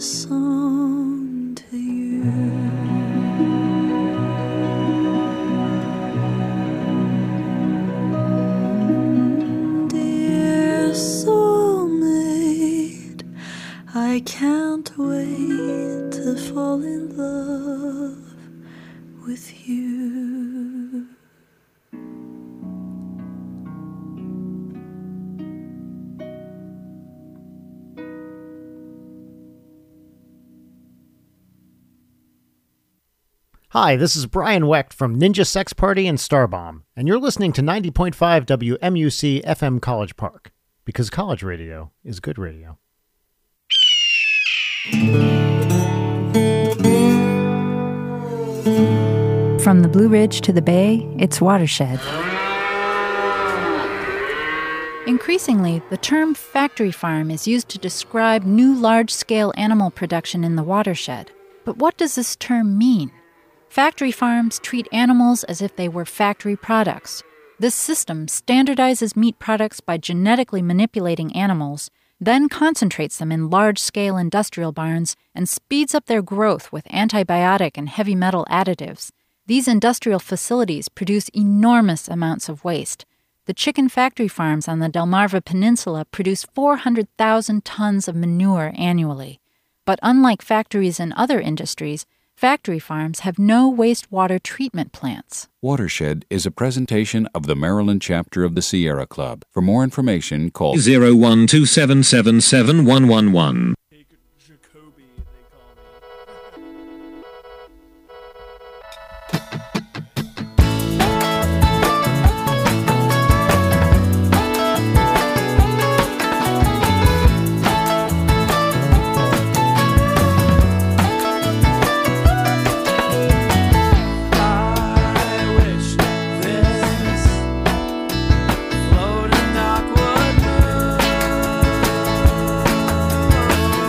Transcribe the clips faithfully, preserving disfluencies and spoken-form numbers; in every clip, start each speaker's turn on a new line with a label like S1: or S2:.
S1: song to you. Dear soulmate, I can't wait to fall in love with you.
S2: Hi, this is Brian Wecht from Ninja Sex Party and Starbomb, and you're listening to ninety point five W M U C F M College Park, because college radio is good radio.
S3: From the Blue Ridge to the Bay, it's Watershed. Increasingly, the term factory farm is used to describe new large-scale animal production in the watershed. But what does this term mean? Factory farms treat animals as if they were factory products. This system standardizes meat products by genetically manipulating animals, then concentrates them in large-scale industrial barns and speeds up their growth with antibiotic and heavy metal additives. These industrial facilities produce enormous amounts of waste. The chicken factory farms on the Delmarva Peninsula produce four hundred thousand tons of manure annually. But unlike factories in other industries, factory farms have no wastewater treatment plants.
S4: Watershed is a presentation of the Maryland chapter of the Sierra Club. For more information, call
S5: zero one two seven seven seven one one one.
S1: Floating awkward moon.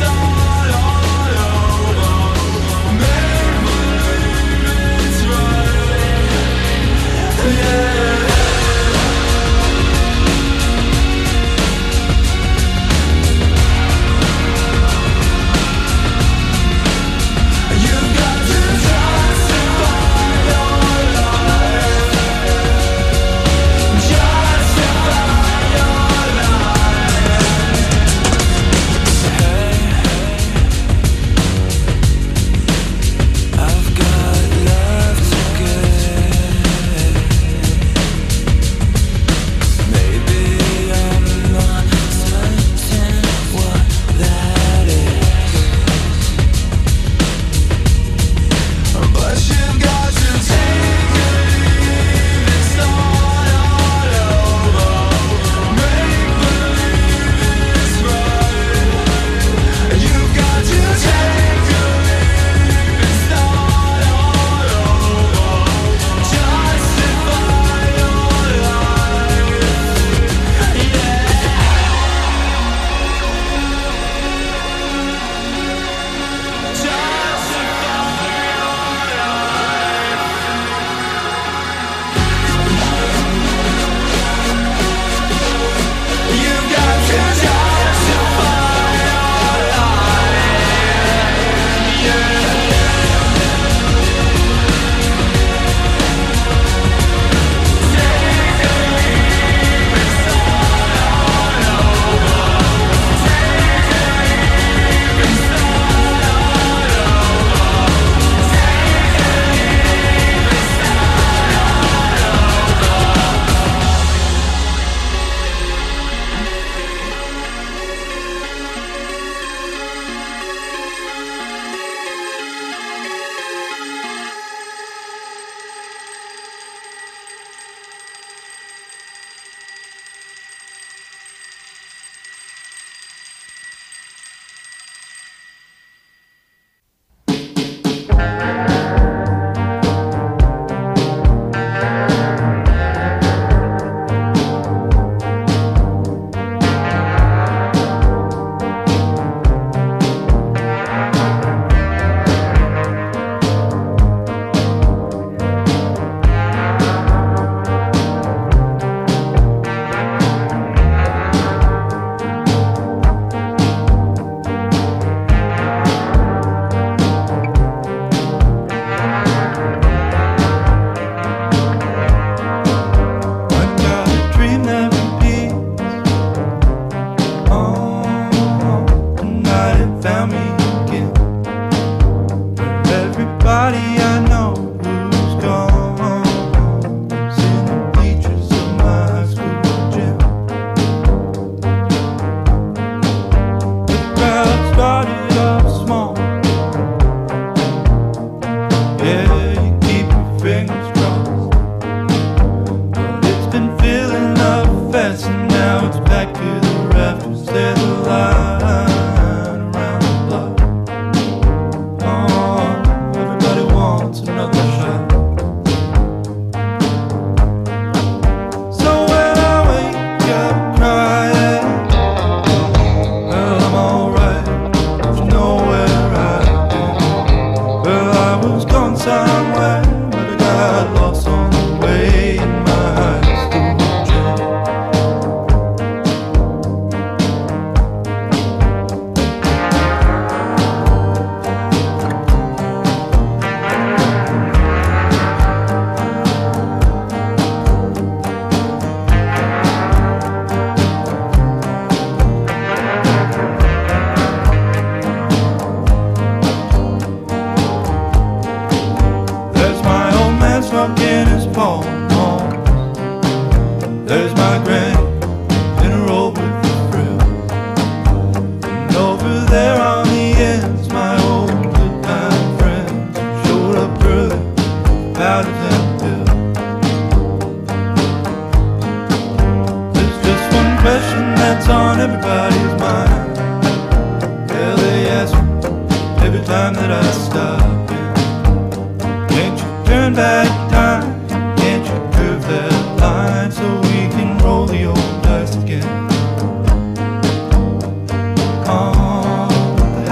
S6: Oh, what the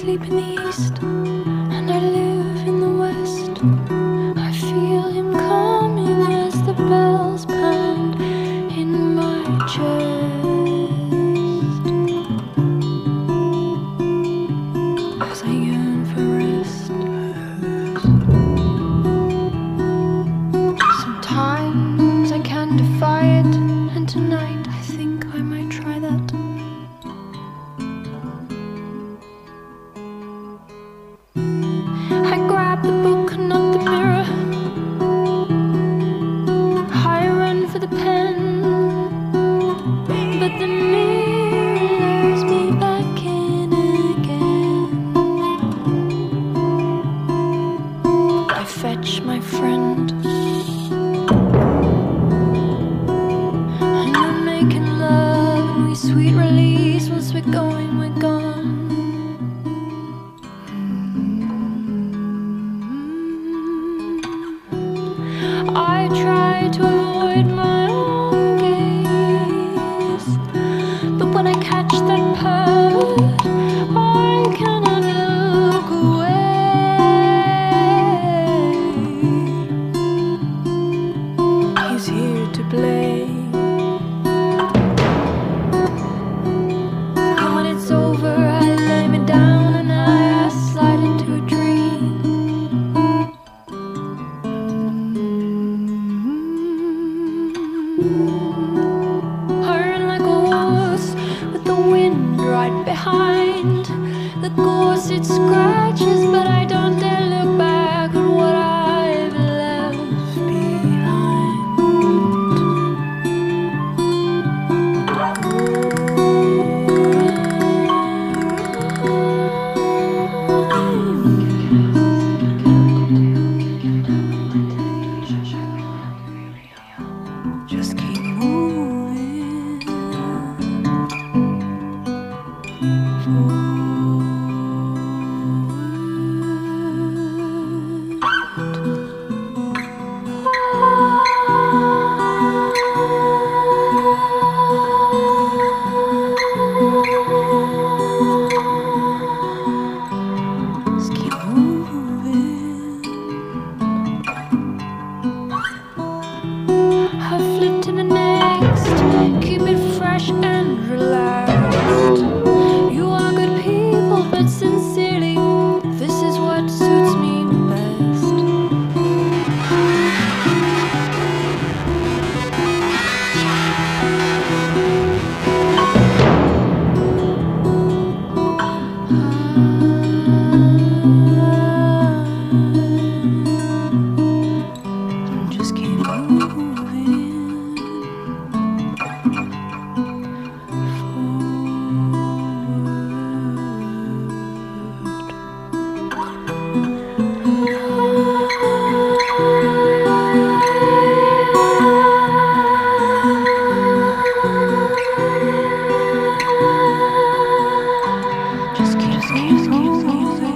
S6: sleep in the east, and I live in the west. I feel him coming as the bells pound in my chest. As I yearn for rest. Sometimes I can defy it, and tonight I think I might try that. I grab the book, not the mirror. I run for the pen, but the mirror lures me back in again. I fetch my friend, and we're making love, and we sweet release. Once we're going, we're gone. I try to avoid my own gaze, but when I catch that pervert, I cannot look away. He's here to blame, and when it's over, I lay me down and I slide into a dream. I run like a horse with the wind right behind. The course it scratches, but I don't dare look back at what I've left behind. Just keep moving forward. Just keep moving. I flip to the next, keep it fresh and relaxed. You are good people, but sincerely, this is what suits me best. Just keep moving. Just keep, just keep, just keep moving.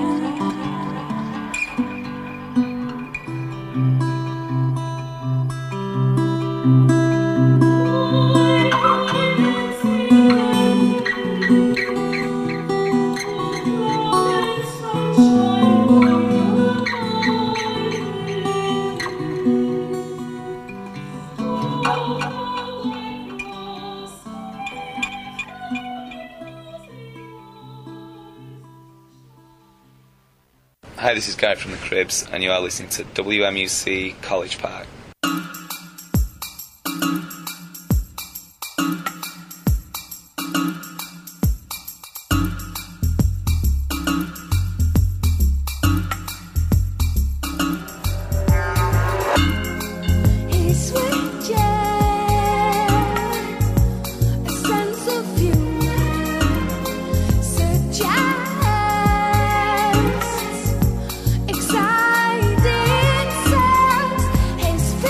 S7: Hi, this is Guy from the Cribs, and you are listening to W M U C College Park.
S6: Exciting sounds, his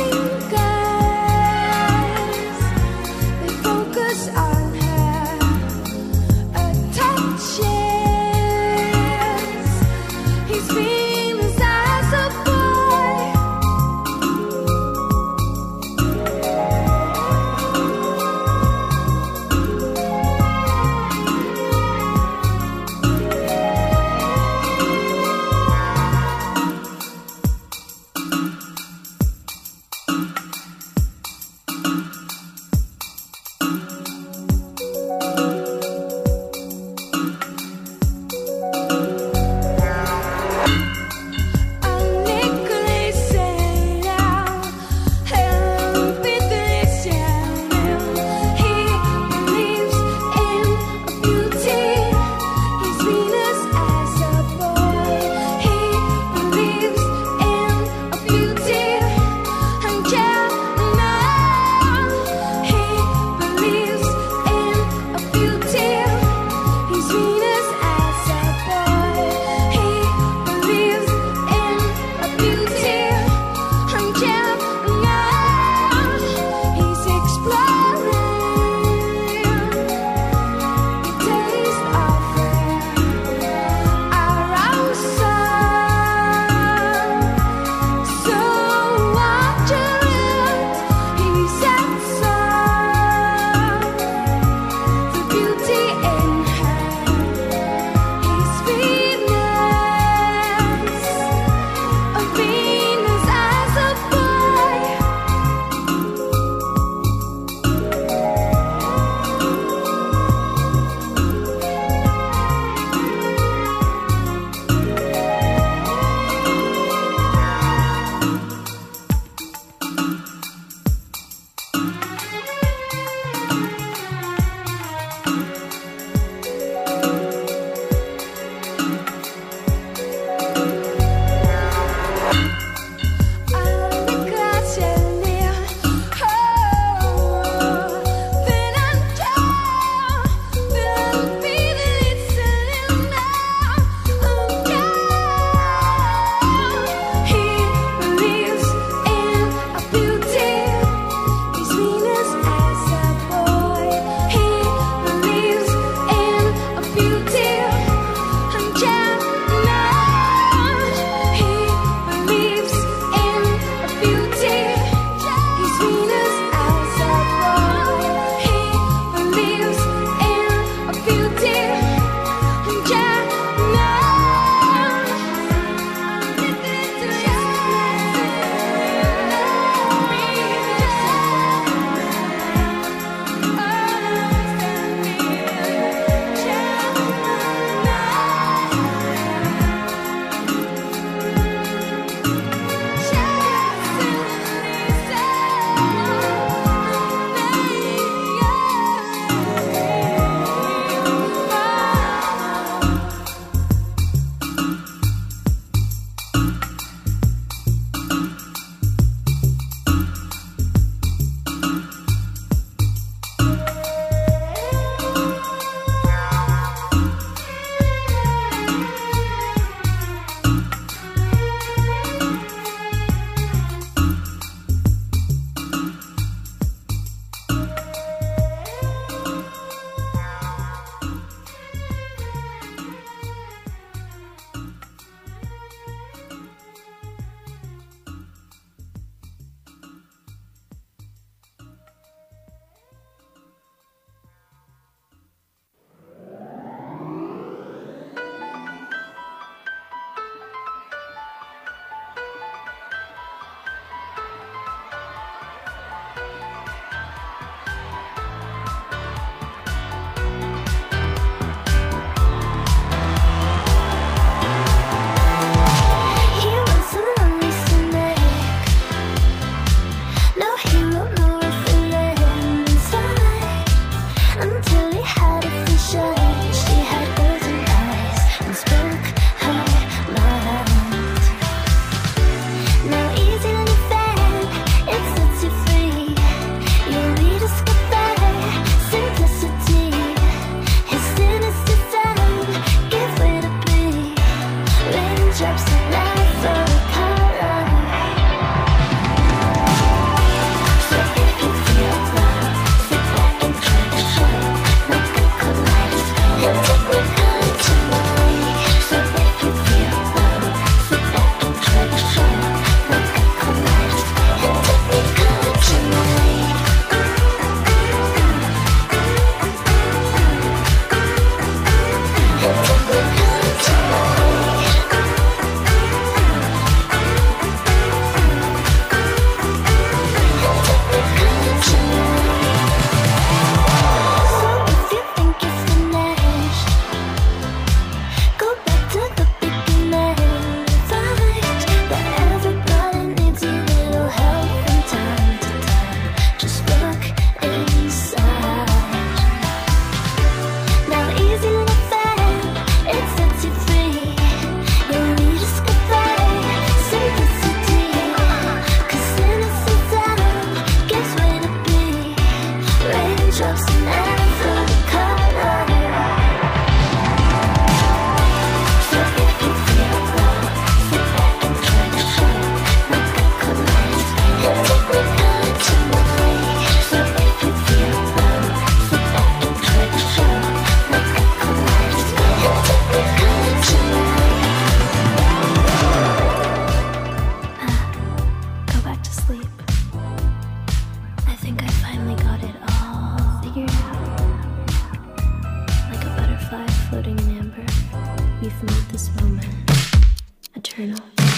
S6: raindrops never color. So if you feel love, sit back and try to show what the color is. You take me good tonight. So if you feel love, sit back and try to show what the color is. You take me good tonight. Go back to sleep. I think I finally got it all figured out. Like a butterfly floating in amber, we've made this moment eternal.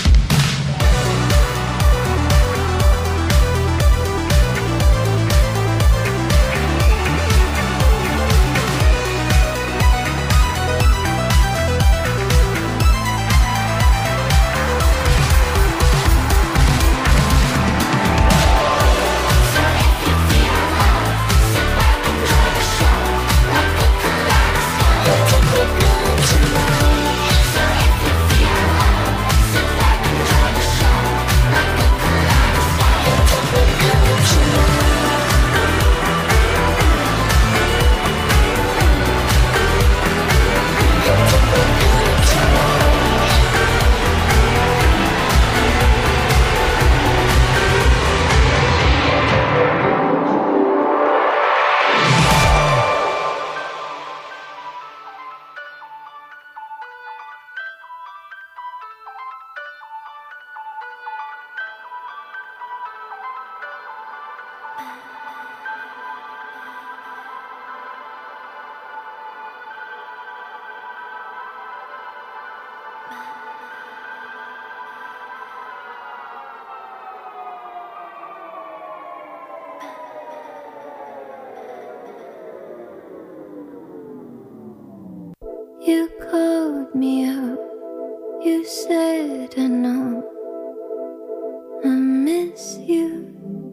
S6: You called me up, you said I know I miss you,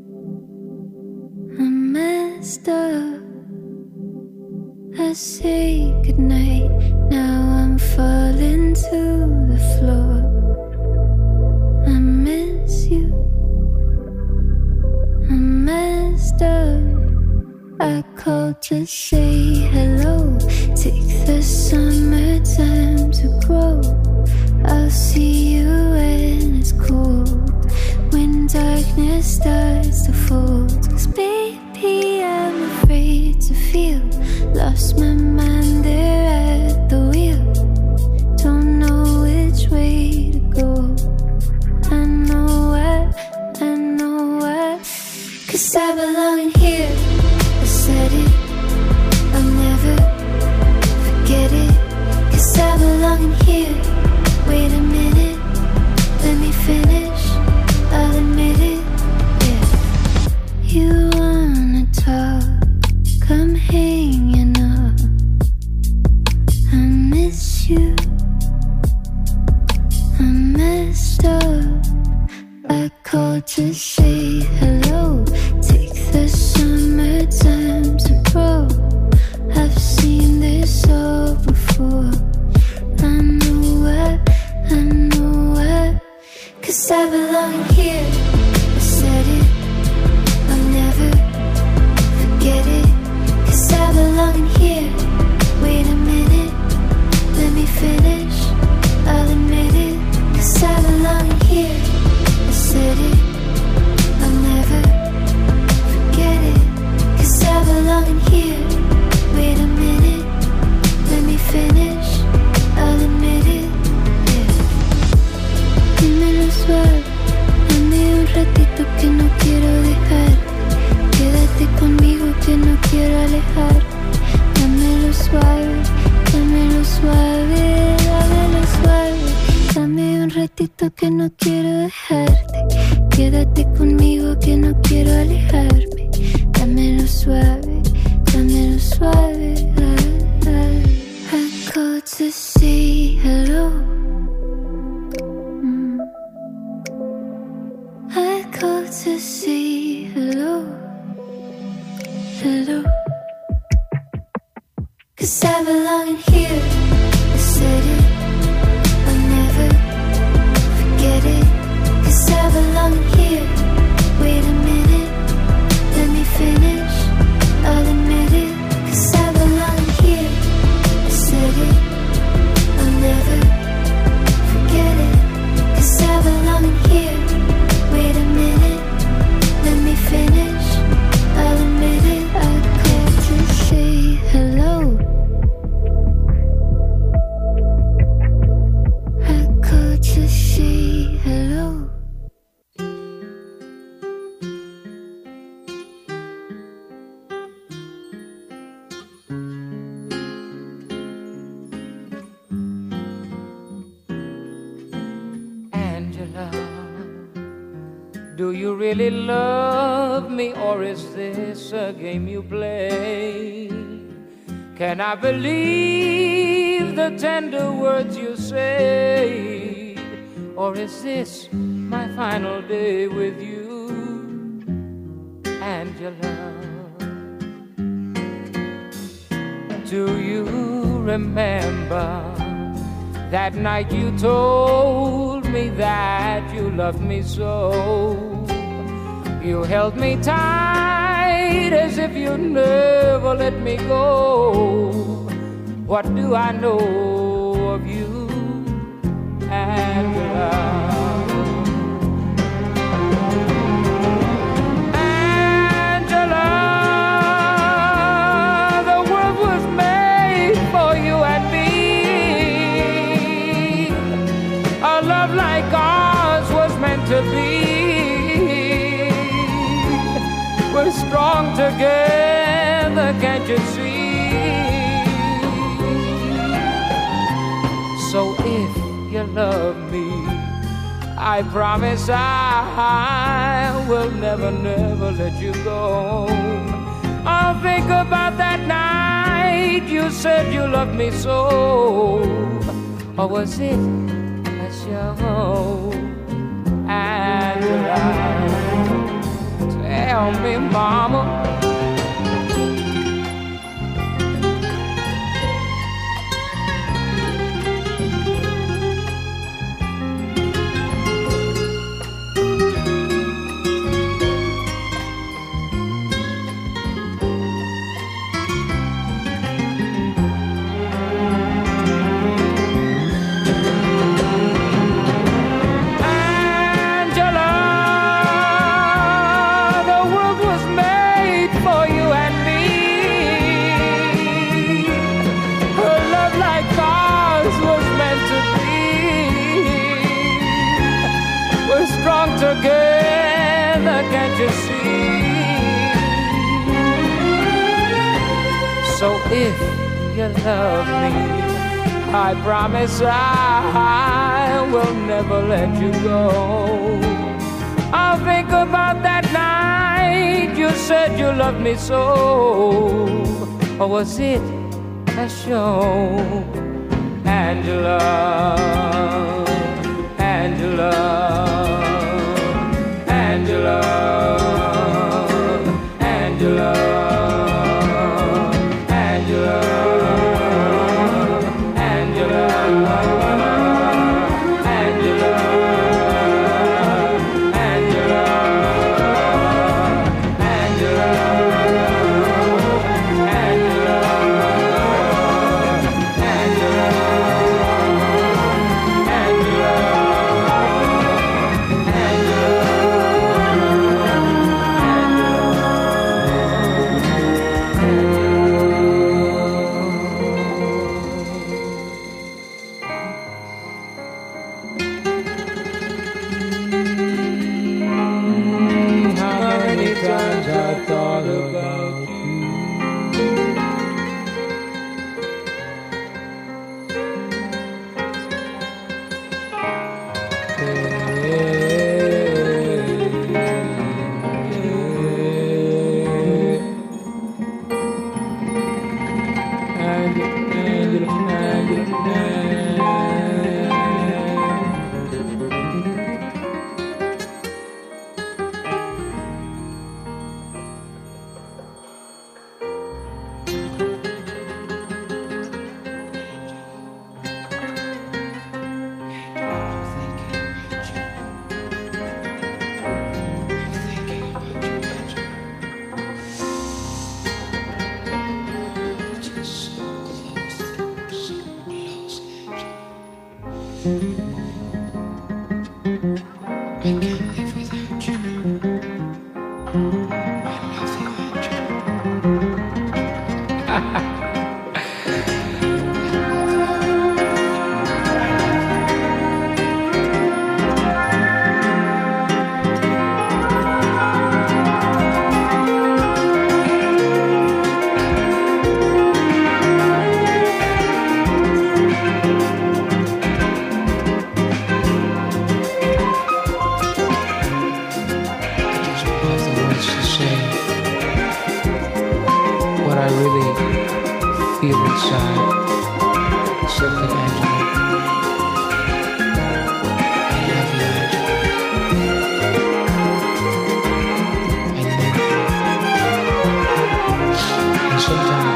S6: I messed up. I say goodnight, now I'm falling to the floor. I miss you, I messed up. I called to say hello, take the summertime to grow. I'll see you when it's cool, when darkness starts to fold. 'Cause baby, I'm afraid to feel, lost my mind there at the wheel. Don't know which way to go. I know what, I know what. 'Cause I belong in here, I said it, I'll never forget it. 'Cause I belong in here. Wait a minute, let me finish, I'll admit it, yeah. You wanna talk, come hanging up. I miss you, I messed up. I called to say hello, take the summertime to grow. I've seen this all before. I know what, I know what. 'Cause I belong in here, I said it, I'll never forget it. 'Cause I belong in here. Wait a minute, let me finish, I'll admit it. 'Cause I belong in here, I said it, I'll never forget it. 'Cause I belong in here. Wait a minute, let me finish, I'll admit it, yeah. Dímelo suave, dame un ratito que no quiero dejar. Quédate conmigo que no quiero alejar. Dámelo suave, dámelo suave, dámelo suave. Dame un ratito que no quiero dejarte. Quédate conmigo que no quiero alejarme. Dámelo suave, dámelo suave. I, I, I called to say hello. Mm. I called to say hello, hello. 'Cause I belong in here, I said it, I'll never forget it. 'Cause I belong in here. Wait a minute, let me finish, I'll admit
S8: Do you really love me, or is this a game you play? Can I believe the tender words you say, or is this my final day with you, Angela? Do you remember that night you told me that you loved me so? You held me tight as if you'd never let me go. What do I know of you, Angela? Like ours was meant to be. We're strong together, can't you see? So if you love me, I promise I will never, never let you go. I'll think about that night you said you loved me so. Or was it show, Angela? Tell me, mama. Together, can't you see? So if you love me, I promise I will never let you go. I'll think about that night you said you loved me so. Or was it a show, Angela? Angela, Angela, Angela, Angela, Angela, Angela, Angela, really feel inside. Something, Angela. I love you, Angela. I need you. And sometimes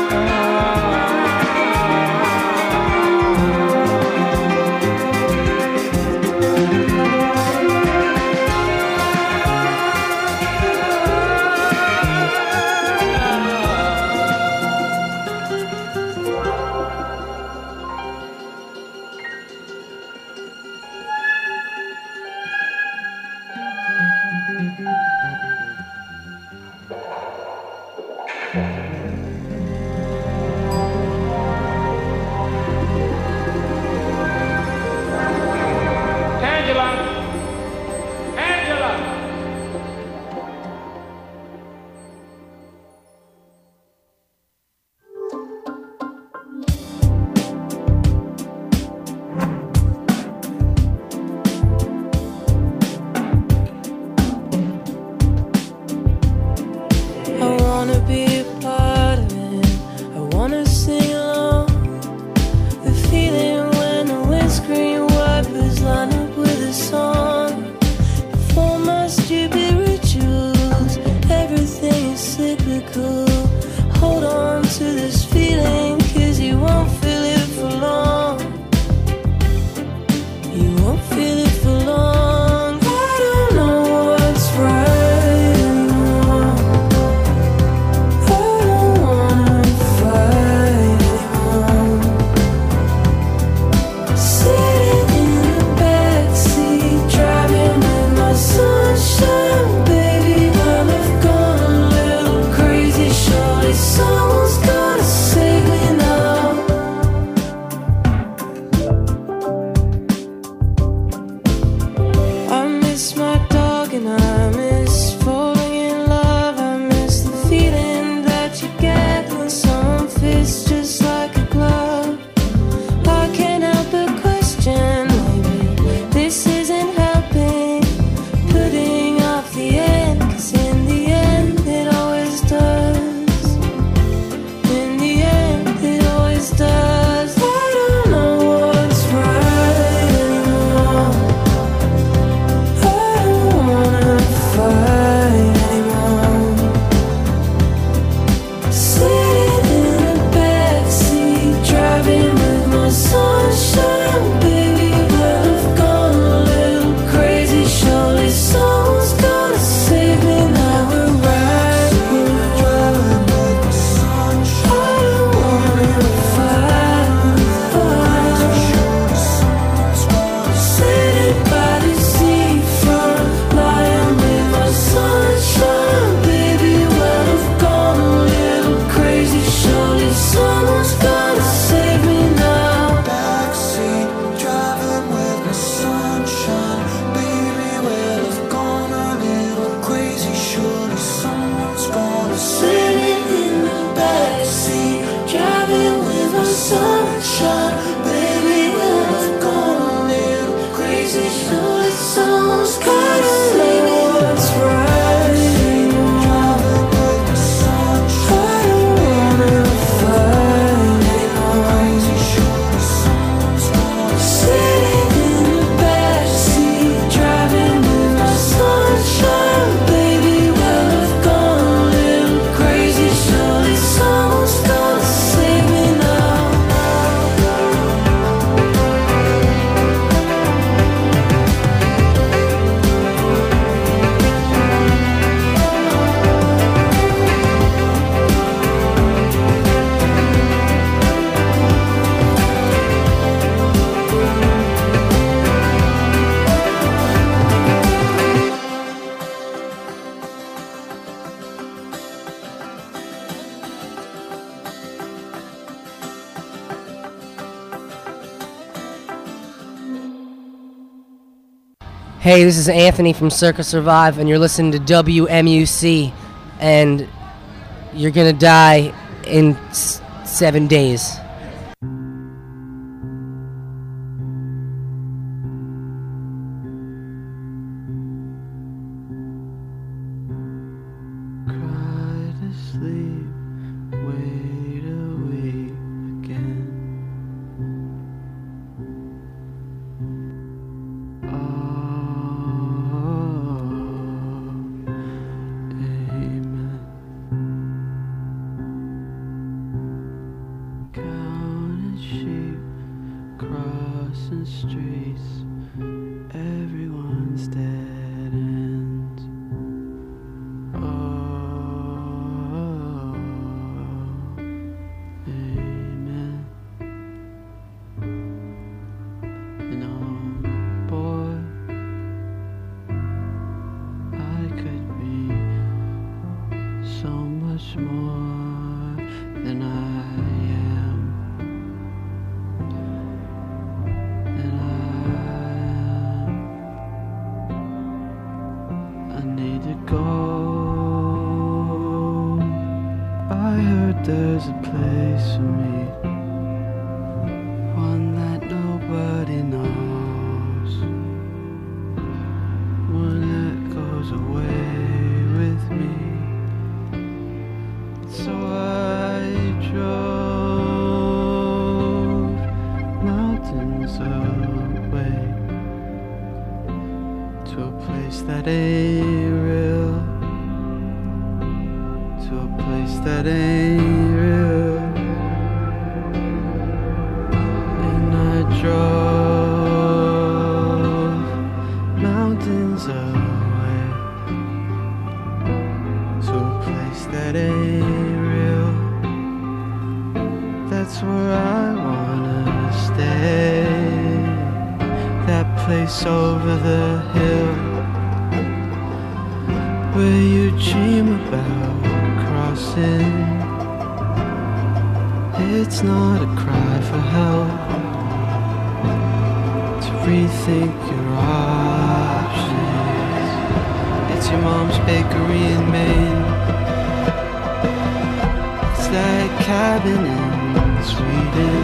S9: Hey, this is Anthony from Circa Survive, and you're listening to W M U C, and you're gonna die in s- seven days.
S1: Cry to sleep
S10: and streets, everyone's dead ends. Oh, amen. You know, boy, I could be so much more than I am. Than I am. I need to go. I heard there's a place for me, one that nobody knows, one that goes away with me. So I drove mountains away to a place that ain't real, to a place that ain't real. And I drove mountains away to a place that ain't real. That's where I wanna stay, that place over the hill where you dream about crossing. It's not a cry for help to rethink your options. It's your mom's bakery in Maine. It's that cabin in Sweden.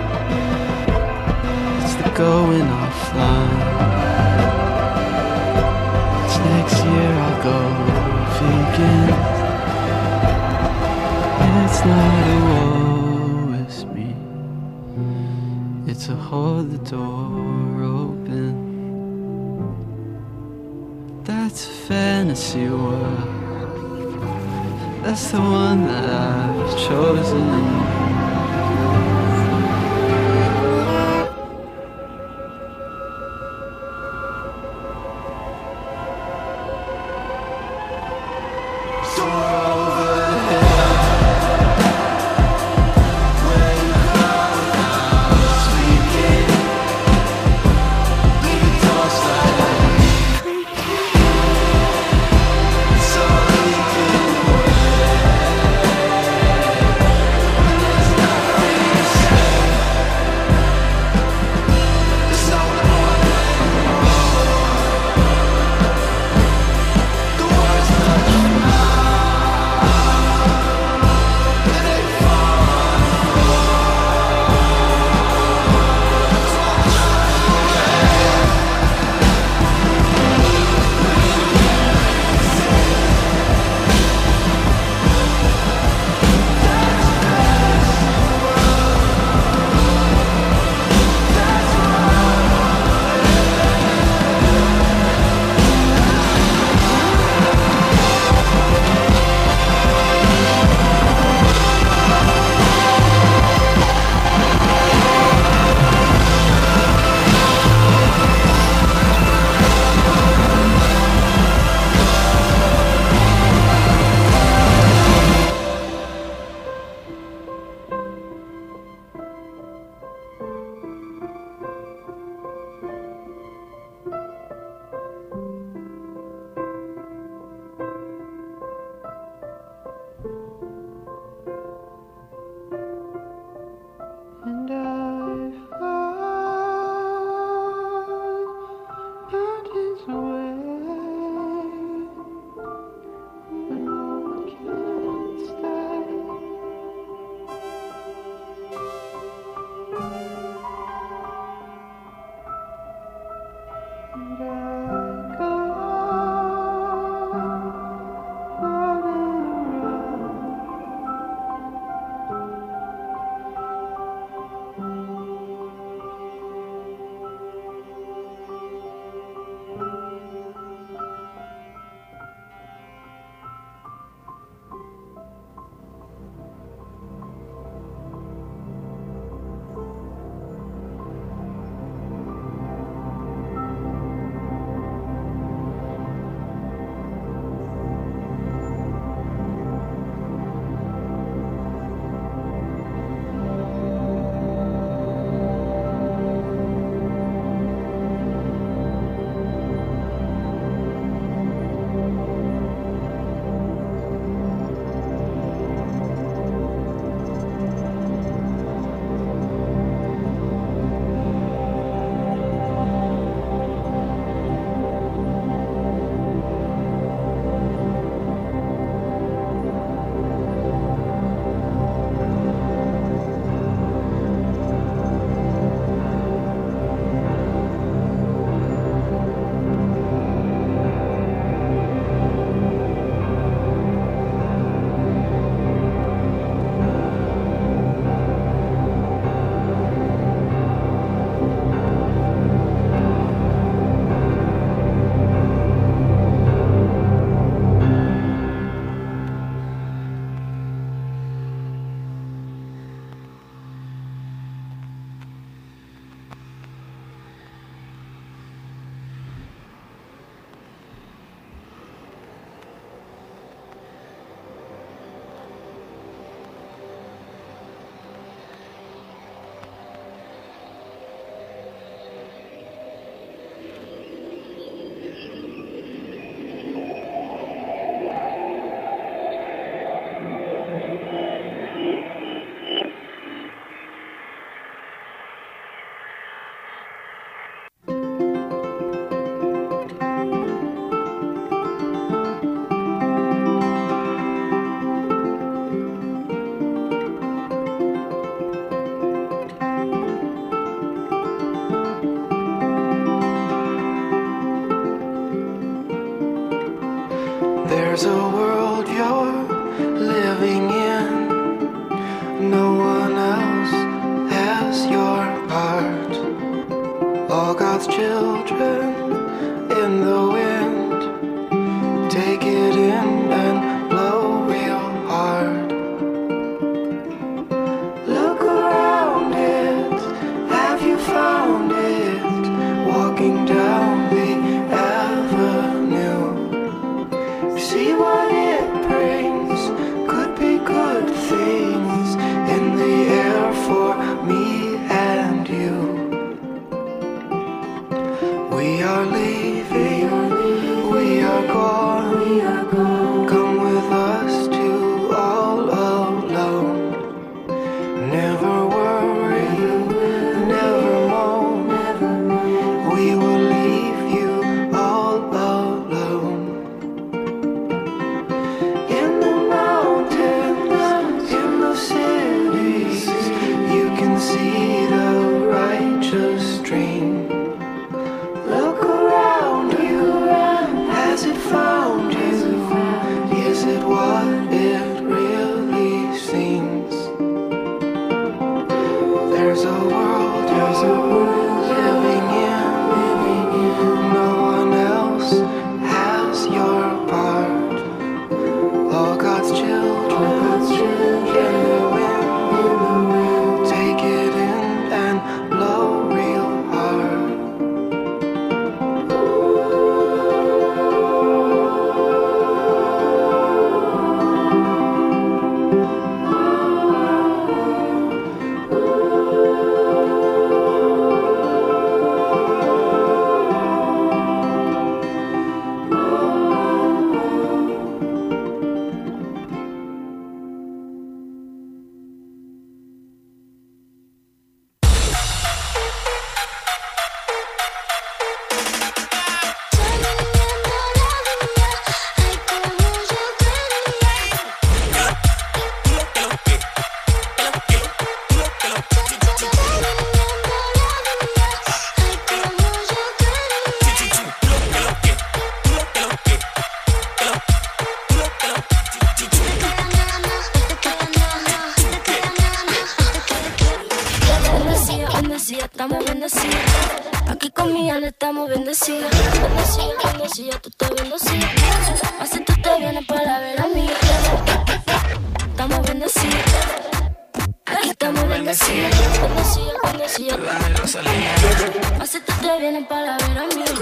S10: It's the going offline. It's next year I'll go vegan. It's not a woe, it's me. It's a hold the door open. That's a fantasy world. That's the one that I've chosen.
S6: So
S10: There's a world you're living in. No one else has your part. All God's children in the wind. Take it in and blow real hard. Look around it, have you found it? Walking down the avenue. See what it brings, could be good things in the air for me and you. We are leaving, we are gone, come with us to all alone. Never worry, never moan, we will leave you all alone. In the mountains, in the cities, you can see the righteous stream. Look around you, has it found you? Is it what it really seems? There's a world, there's a world living in. No one else has your part. All God's children in the wind. Take it in and blow real hard.
S6: Bendecida, estamos bendecidos. Aquí con mi alma estamos bendecidos. Bendecida, bendecida, tú estás bendecida. Así tú te vienes para ver a mí. Estamos bendecidos. Aquí estamos bendecidos. Bendecida, bendecida. Así tú te vienes para ver a mí.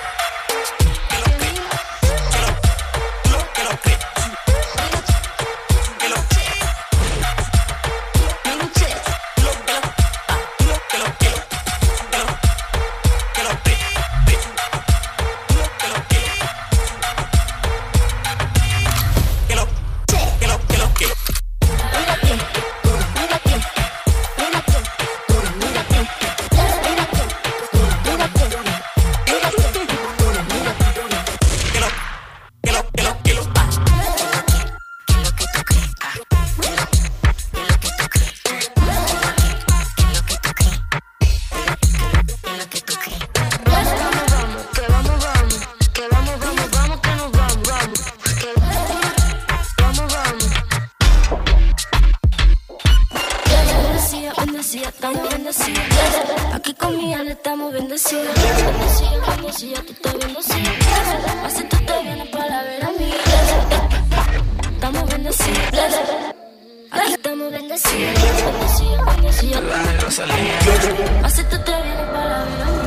S6: Estamos bendecidos. Aquí con mi alma estamos bendecidos. Bendecida, bendecida, tú estás bendecida. Así tú te vienes para ver a mí. Estamos bendecidos. Aquí estamos bendecidos. Bendecida, bendecida. Así tú te vienes para ver a mí.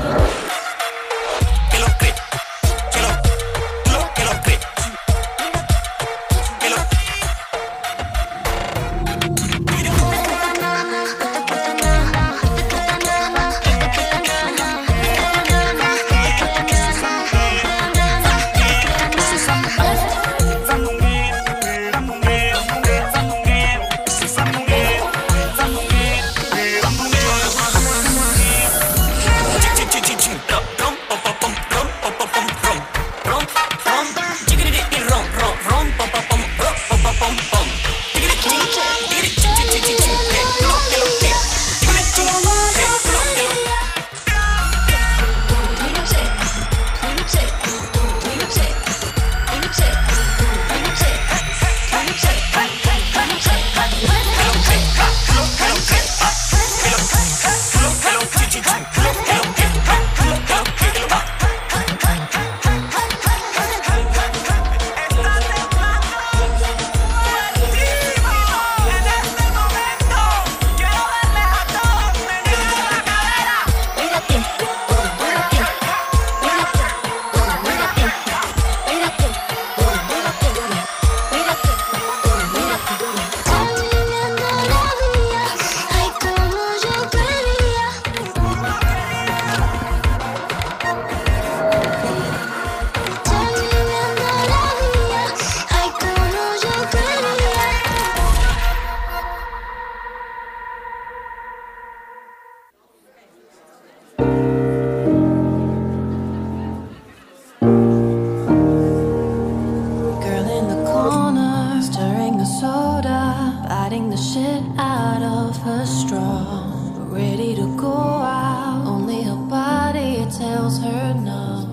S11: fighting the shit out of her straw, ready to go out. Only her body tells her no.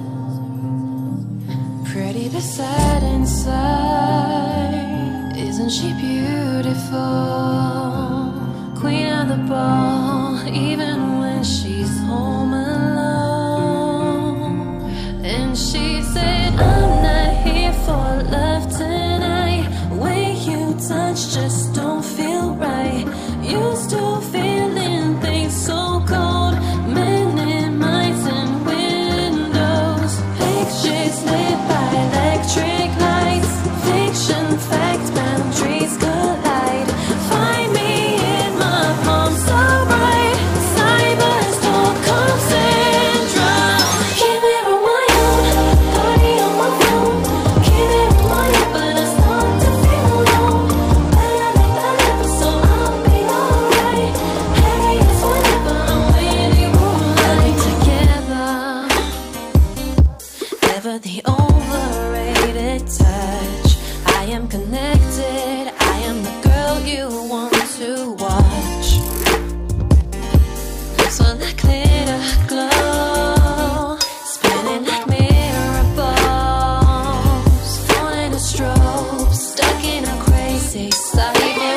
S11: Pretty but sad inside, isn't she beautiful? Queen of the ball, even when she's home alone. And she said, I'm not here for love tonight. Way you touch just don't feel right. Used to feeling things so cold, many minds and windows. Pictures lit by electric lights. Fiction, fact, boundaries collide. Find me in my palm so bright. Cyberstalk syndrome. Keep it on my own, party on my phone. Keep it on my own, but I start to feel alone. Better make that happen so I'll be alright. Hey, it's whenever I'm with you, like together. Never the overrated touch. I am connected. I am the girl you want to watch. Lips on that glitter glow, spinning like mirror balls. Phone in a strobe, stuck in a crazy cyber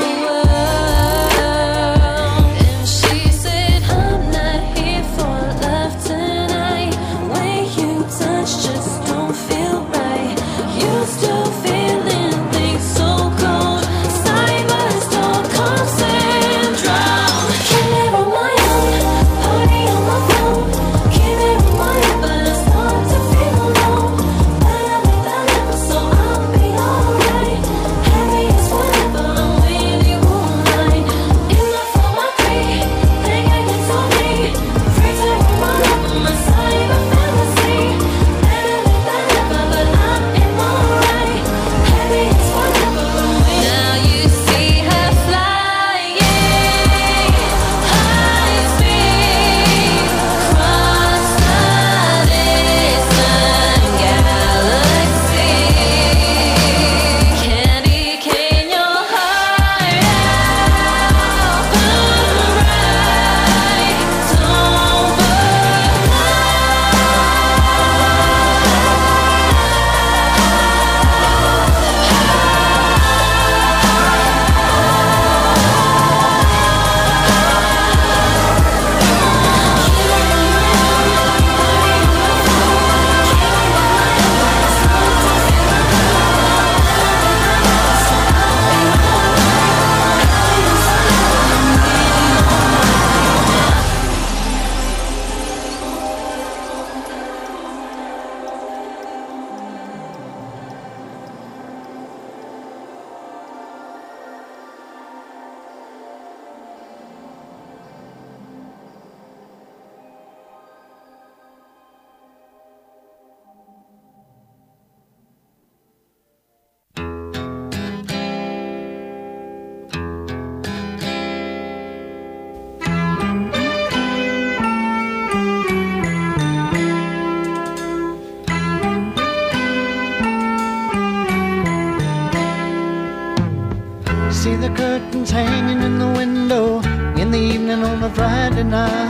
S11: world. And she said, I'm not here for love tonight. Way you touch just don't feel right. Used to feeling things so cold. Cyberstalk syndrome. Can't live on my own, party on my phone. Can't live on my own, but I start to feel alone. Better make that happen so I'll be alright. Happy as whenever I'm with you online. In my phone, my three, think I can tell me. Free to run up on my cyber fantasy. Better make that happen, but I'm in alright. Happy as whenever I'm with you. Now you see her flying high speed across the distant galaxy. Candy cane your heart out, burn bright, don't burn
S12: See the curtains hanging in the window in the evening on a Friday night.